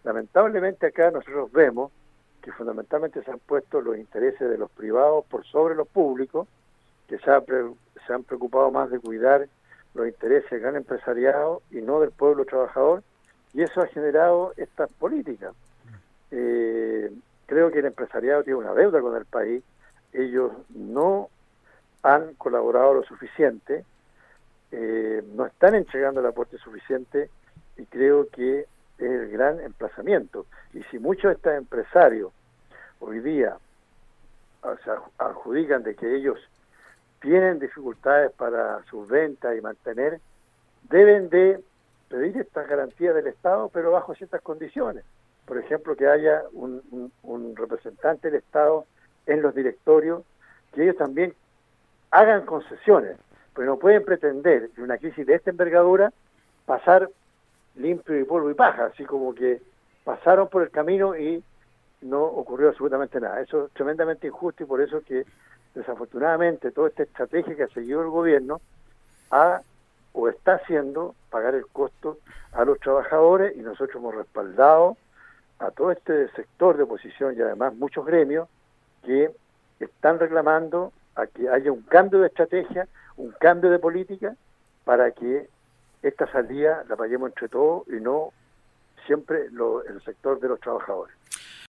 Lamentablemente acá nosotros vemos que fundamentalmente se han puesto los intereses de los privados por sobre los públicos, que se han preocupado más de cuidar los intereses del gran empresariado y no del pueblo trabajador, y eso ha generado estas políticas. Creo que el empresariado tiene una deuda con el país, ellos no han colaborado lo suficiente, no están entregando el aporte suficiente, y creo que es el gran emplazamiento. Y si muchos de estos empresarios hoy día se adjudican de que ellos tienen dificultades para sus ventas y mantener, deben de pedir estas garantías del Estado, pero bajo ciertas condiciones. Por ejemplo, que haya un representante del Estado en los directorios, que ellos también hagan concesiones, pero no pueden pretender en una crisis de esta envergadura pasar limpio y polvo y paja, así como que pasaron por el camino y no ocurrió absolutamente nada. Eso es tremendamente injusto, y por eso que desafortunadamente toda esta estrategia que ha seguido el gobierno o está haciendo pagar el costo a los trabajadores, y nosotros hemos respaldado a todo este sector de oposición y además muchos gremios que están reclamando a que haya un cambio de estrategia, un cambio de política, para que esta salida la paguemos entre todos y no siempre el sector de los trabajadores.